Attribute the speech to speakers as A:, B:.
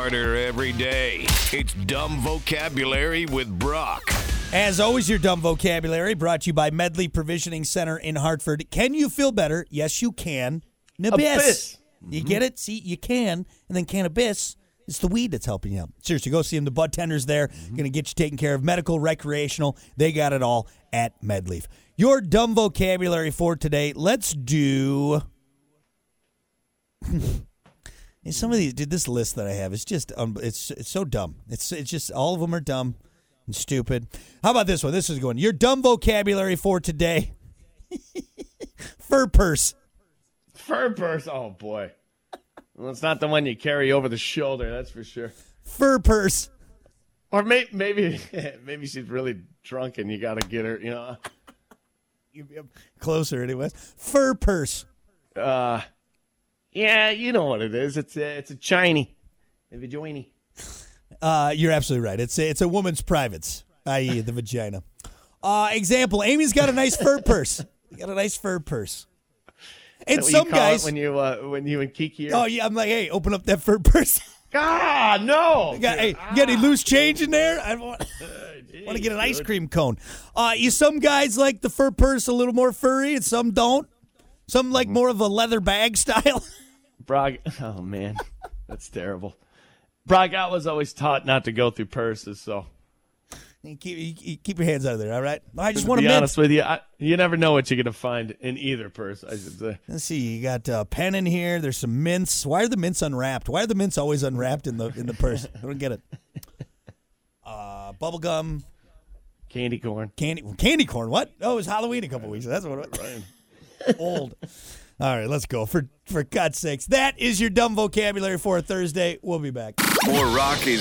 A: smarter every day. It's Dumb Vocabulary with Brock.
B: As always, your dumb vocabulary brought to you by Medley Provisioning Center in Hartford. Can you feel better? Yes, you can. Nabis. You get it? See, you can. And then cannabis, it's the weed that's helping you out. Seriously, go see them. The bud tenders there. Going to get you taken care of. Medical, recreational. They got it all at MedLeaf. Your dumb vocabulary for today. Let's do... Some of these, dude, this list that I have is just, it's so dumb. It's just, all of them are dumb and stupid. How about this one? This is going. Your dumb vocabulary for today. Fur purse.
C: Fur purse. Oh, boy. Well, it's not the one you carry over the shoulder, that's for sure.
B: Fur purse.
C: Or maybe she's really drunk and you got to get her,
B: Closer, anyways. Fur purse.
C: Yeah, you know what it is. It's a chiny. A vagina.
B: You're absolutely right. It's a woman's privates, i.e. the vagina. Example, Amy's got a nice fur purse. You got a nice fur purse. And some guys...
C: when you and Kiki are...
B: Oh, yeah, I'm like, hey, open up that fur purse.
C: Ah, no!
B: You got any loose change in there? I want to get an ice cream cone. Some guys like the fur purse a little more furry, and some don't. Some like more of a leather bag style.
C: Brock, oh, man. That's terrible. Brock, I was always taught not to go through purses, so...
B: You keep your hands out of there, all right? I just want
C: to
B: to
C: be honest with you. You never know what you're going to find in either purse, I should say.
B: Let's see. You got a pen in here. There's some mints. Why are the mints unwrapped? Why are the mints always unwrapped in the purse? I don't get it. Bubble gum.
C: Candy corn.
B: Candy corn. What? Oh, it was Halloween a couple weeks ago. That's what it was. Right. Old. All right, let's go. For God's sakes. That is your dumb vocabulary for a Thursday. We'll be back.
A: More Rockies.